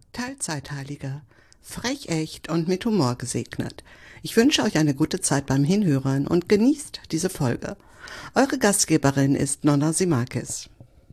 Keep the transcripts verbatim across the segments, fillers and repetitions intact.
Teilzeitheiliger. Frech, echt und mit Humor gesegnet. Ich wünsche euch eine gute Zeit beim Hinhören und genießt diese Folge. Eure Gastgeberin ist Nonna Simakis.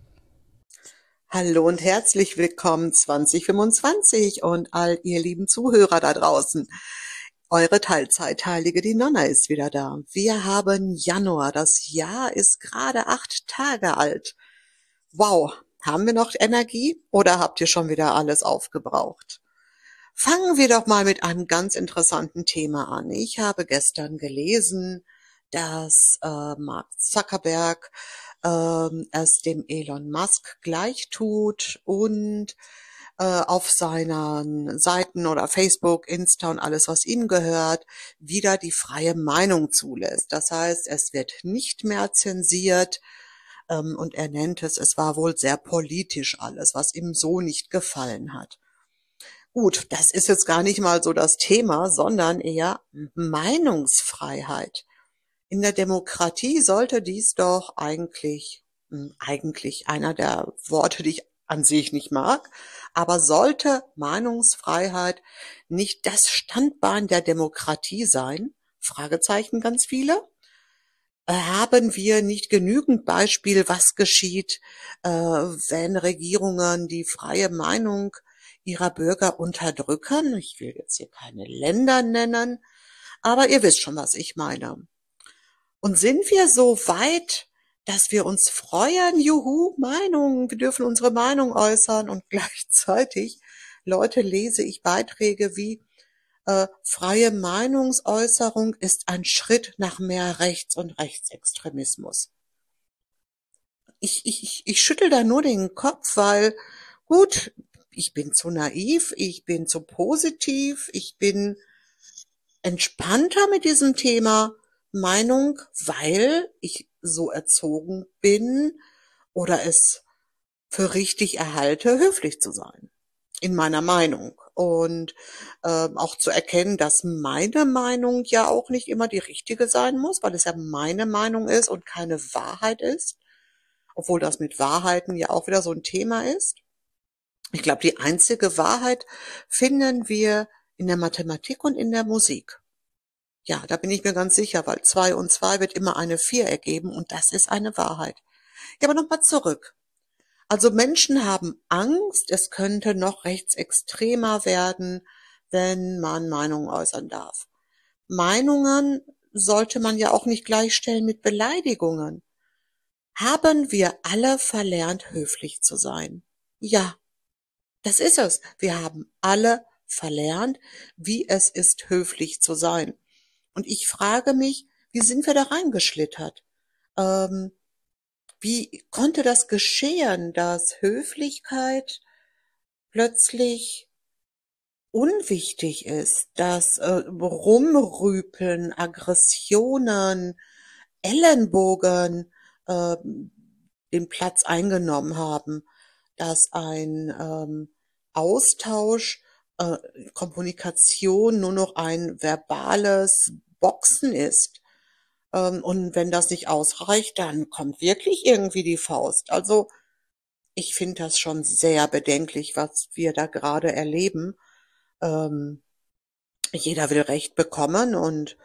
Hallo und herzlich willkommen zwanzig fünfundzwanzig und all ihr lieben Zuhörer da draußen. Eure Teilzeitheilige, die Nonna, ist wieder da. Wir haben Januar, das Jahr ist gerade acht Tage alt. Wow, haben wir noch Energie oder habt ihr schon wieder alles aufgebraucht? Fangen wir doch mal mit einem ganz interessanten Thema an. Ich habe gestern gelesen, dass äh, Mark Zuckerberg ähm, es dem Elon Musk gleich tut und äh, auf seinen Seiten oder Facebook, Insta und alles, was ihm gehört, wieder die freie Meinung zulässt. Das heißt, es wird nicht mehr zensiert, ähm, und er nennt es, es war wohl sehr politisch alles, was ihm so nicht gefallen hat. Gut, das ist jetzt gar nicht mal so das Thema, sondern eher Meinungsfreiheit. In der Demokratie sollte dies doch eigentlich, hm, eigentlich einer der Worte, die ich an sich nicht mag, aber sollte Meinungsfreiheit nicht das Standbein der Demokratie sein? Fragezeichen ganz viele. Äh, Haben wir nicht genügend Beispiel, was geschieht, äh, wenn Regierungen die freie Meinung ihrer Bürger unterdrücken? Ich will jetzt hier keine Länder nennen, aber ihr wisst schon, was ich meine. Und sind wir so weit, dass wir uns freuen, juhu, Meinung, wir dürfen unsere Meinung äußern und gleichzeitig, Leute, lese ich Beiträge wie äh, freie Meinungsäußerung ist ein Schritt nach mehr Rechts- und Rechtsextremismus. Ich, ich, ich, ich schüttel da nur den Kopf, weil gut, ich bin zu naiv, ich bin zu positiv, ich bin entspannter mit diesem Thema Meinung, weil ich so erzogen bin oder es für richtig erhalte, höflich zu sein in meiner Meinung und ähm, auch zu erkennen, dass meine Meinung ja auch nicht immer die richtige sein muss, weil es ja meine Meinung ist und keine Wahrheit ist, obwohl das mit Wahrheiten ja auch wieder so ein Thema ist. Ich glaube, die einzige Wahrheit finden wir in der Mathematik und in der Musik. Ja, da bin ich mir ganz sicher, weil zwei und zwei wird immer eine vier ergeben und das ist eine Wahrheit. Ja, aber nochmal zurück. Also Menschen haben Angst, es könnte noch rechtsextremer werden, wenn man Meinungen äußern darf. Meinungen sollte man ja auch nicht gleichstellen mit Beleidigungen. Haben wir alle verlernt, höflich zu sein? Ja, das ist es. Wir haben alle verlernt, wie es ist, höflich zu sein. Und ich frage mich, wie sind wir da reingeschlittert? Ähm, Wie konnte das geschehen, dass Höflichkeit plötzlich unwichtig ist, dass äh, Rumrüpeln, Aggressionen, Ellenbogen äh, den Platz eingenommen haben, dass ein ähm, Austausch, äh, Kommunikation nur noch ein verbales Boxen ist. Ähm, und wenn das nicht ausreicht, dann kommt wirklich irgendwie die Faust. Also ich finde das schon sehr bedenklich, was wir da gerade erleben. Ähm, Jeder will Recht bekommen und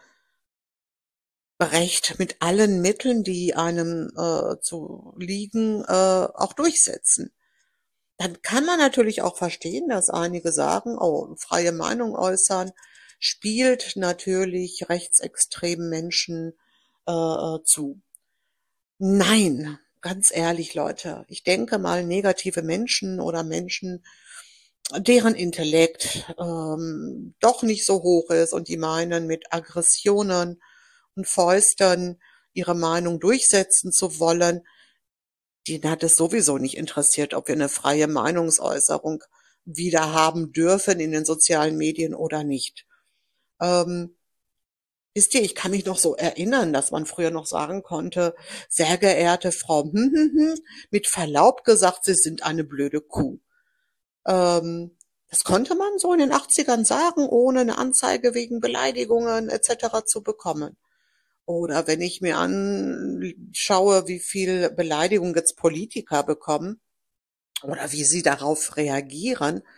Recht mit allen Mitteln, die einem äh, zu liegen, äh, auch durchsetzen. Dann kann man natürlich auch verstehen, dass einige sagen, oh, freie Meinung äußern spielt natürlich rechtsextremen Menschen äh, äh, zu. Nein, ganz ehrlich, Leute, ich denke mal, negative Menschen oder Menschen, deren Intellekt ähm, doch nicht so hoch ist und die meinen, mit Aggressionen und Fäusten ihre Meinung durchsetzen zu wollen, den hat es sowieso nicht interessiert, ob wir eine freie Meinungsäußerung wieder haben dürfen in den sozialen Medien oder nicht. Ähm, Wisst ihr, ich kann mich noch so erinnern, dass man früher noch sagen konnte, sehr geehrte Frau, hm, hm, hm, mit Verlaub gesagt, Sie sind eine blöde Kuh. Ähm, Das konnte man so in den achtzigern sagen, ohne eine Anzeige wegen Beleidigungen et cetera zu bekommen. Oder wenn ich mir anschaue, wie viel Beleidigung jetzt Politiker bekommen oder wie sie darauf reagieren.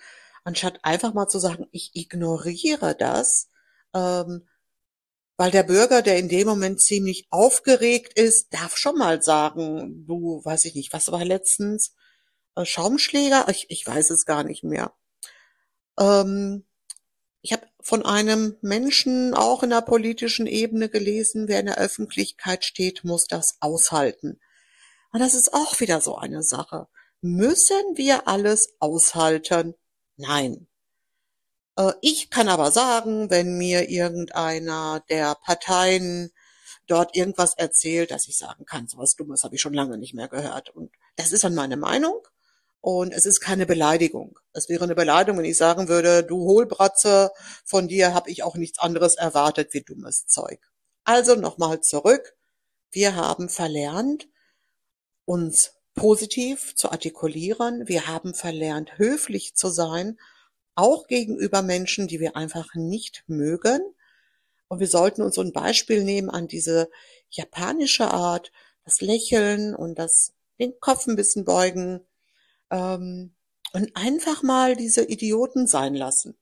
anstatt einfach mal zu sagen, ich ignoriere das, ähm, weil der Bürger, der in dem Moment ziemlich aufgeregt ist, darf schon mal sagen, du, weiß ich nicht, was war letztens? Äh, Schaumschläger? Ich, ich weiß es gar nicht mehr. Ähm, Ich habe von einem Menschen auch in der politischen Ebene gelesen, wer in der Öffentlichkeit steht, muss das aushalten. Und das ist auch wieder so eine Sache. Müssen wir alles aushalten? Nein. Äh, Ich kann aber sagen, wenn mir irgendeiner der Parteien dort irgendwas erzählt, dass ich sagen kann, so was Dummes habe ich schon lange nicht mehr gehört. Und das ist dann meine Meinung. Und es ist keine Beleidigung. Es wäre eine Beleidigung, wenn ich sagen würde, du Hohlbratze, von dir habe ich auch nichts anderes erwartet wie dummes Zeug. Also nochmal zurück. Wir haben verlernt, uns positiv zu artikulieren. Wir haben verlernt, höflich zu sein, auch gegenüber Menschen, die wir einfach nicht mögen. Und wir sollten uns so ein Beispiel nehmen an diese japanische Art, das Lächeln und das den Kopf ein bisschen beugen, ähm, und einfach mal diese Idioten sein lassen.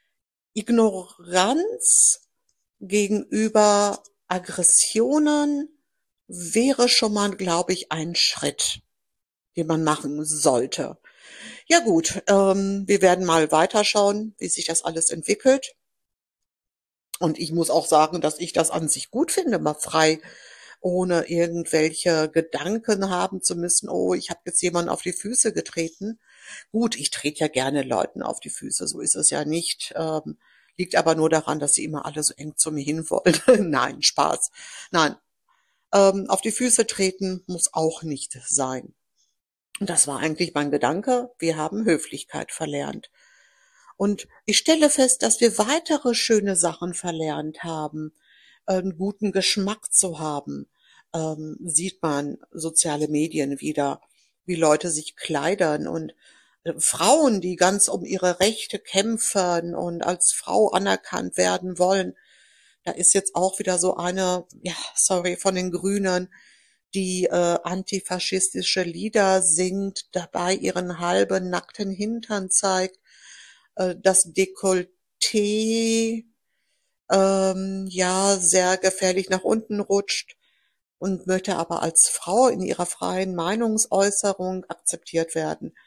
Ignoranz gegenüber Aggressionen wäre schon mal, glaube ich, ein Schritt, den man machen sollte. Ja gut, ähm, wir werden mal weiterschauen, wie sich das alles entwickelt. Und ich muss auch sagen, dass ich das an sich gut finde, mal frei, ohne irgendwelche Gedanken haben zu müssen, oh, ich habe jetzt jemanden auf die Füße getreten. Gut, ich trete ja gerne Leuten auf die Füße, so ist es ja nicht. Ähm, liegt aber nur daran, dass sie immer alle so eng zu mir hin wollen. Nein, Spaß. Nein, ähm, auf die Füße treten muss auch nicht sein. Und das war eigentlich mein Gedanke. Wir haben Höflichkeit verlernt. Und ich stelle fest, dass wir weitere schöne Sachen verlernt haben, einen guten Geschmack zu haben. Ähm, sieht man soziale Medien wieder, wie Leute sich kleidern und äh, Frauen, die ganz um ihre Rechte kämpfen und als Frau anerkannt werden wollen. Da ist jetzt auch wieder so eine, ja, sorry, von den Grünen, die äh, antifaschistische Lieder singt, dabei ihren halben nackten Hintern zeigt, äh, das Dekolleté ähm, ja sehr gefährlich nach unten rutscht und möchte aber als Frau in ihrer freien Meinungsäußerung akzeptiert werden.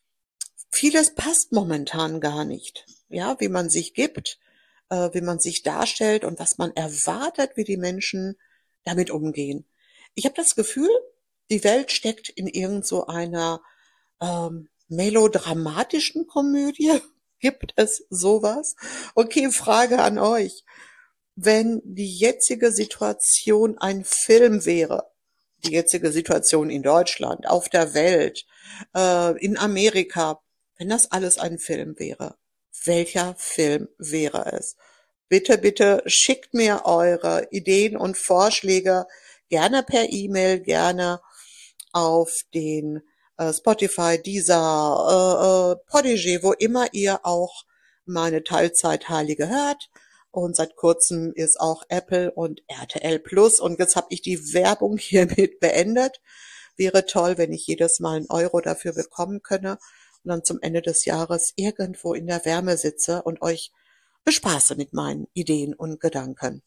Vieles passt momentan gar nicht, ja, wie man sich gibt, äh, wie man sich darstellt und was man erwartet, wie die Menschen damit umgehen. Ich habe das Gefühl, die Welt steckt in irgend so einer ähm, melodramatischen Komödie. Gibt es sowas? Okay, Frage an euch. Wenn die jetzige Situation ein Film wäre, die jetzige Situation in Deutschland, auf der Welt, äh, in Amerika, wenn das alles ein Film wäre, welcher Film wäre es? Bitte, bitte schickt mir eure Ideen und Vorschläge gerne per E-Mail, gerne auf den äh, Spotify, Deezer, äh, äh, Podigy, wo immer ihr auch meine Teilzeitheilige hört. Und seit kurzem ist auch Apple und R T L Plus. Und jetzt habe ich die Werbung hiermit beendet. Wäre toll, wenn ich jedes Mal einen Euro dafür bekommen könne und dann zum Ende des Jahres irgendwo in der Wärme sitze und euch bespaße mit meinen Ideen und Gedanken.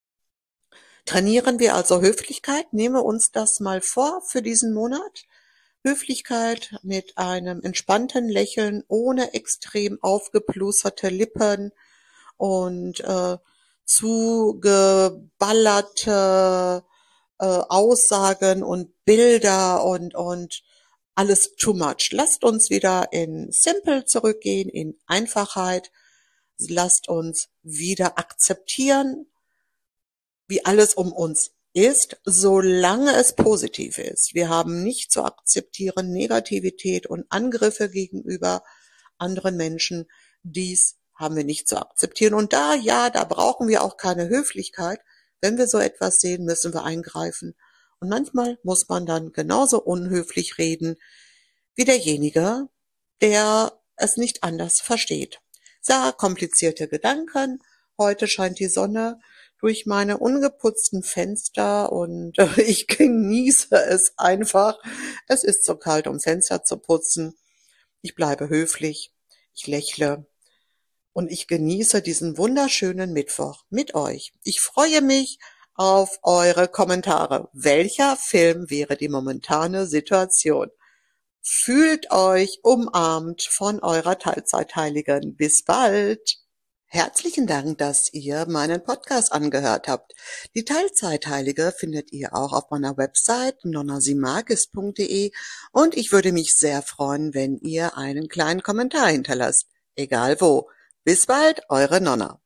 Trainieren wir also Höflichkeit. Nehme uns das mal vor für diesen Monat. Höflichkeit mit einem entspannten Lächeln, ohne extrem aufgeplusterte Lippen und äh, zugeballerte äh, Aussagen und Bilder und und alles too much. Lasst uns wieder in Simple zurückgehen, in Einfachheit. Lasst uns wieder akzeptieren, wie alles um uns ist, solange es positiv ist. Wir haben nicht zu akzeptieren Negativität und Angriffe gegenüber anderen Menschen. Dies haben wir nicht zu akzeptieren. Und da, ja, da brauchen wir auch keine Höflichkeit. Wenn wir so etwas sehen, müssen wir eingreifen. Und manchmal muss man dann genauso unhöflich reden wie derjenige, der es nicht anders versteht. Sehr komplizierte Gedanken. Heute scheint die Sonne durch meine ungeputzten Fenster und äh, ich genieße es einfach. Es ist so kalt, um Fenster zu putzen. Ich bleibe höflich, ich lächle und ich genieße diesen wunderschönen Mittwoch mit euch. Ich freue mich auf eure Kommentare. Welcher Film wäre die momentane Situation? Fühlt euch umarmt von eurer Teilzeitheiligen. Bis bald! Herzlichen Dank, dass ihr meinen Podcast angehört habt. Die Teilzeitheilige findet ihr auch auf meiner Website nonna simagis punkt de und ich würde mich sehr freuen, wenn ihr einen kleinen Kommentar hinterlasst. Egal wo. Bis bald, eure Nonna.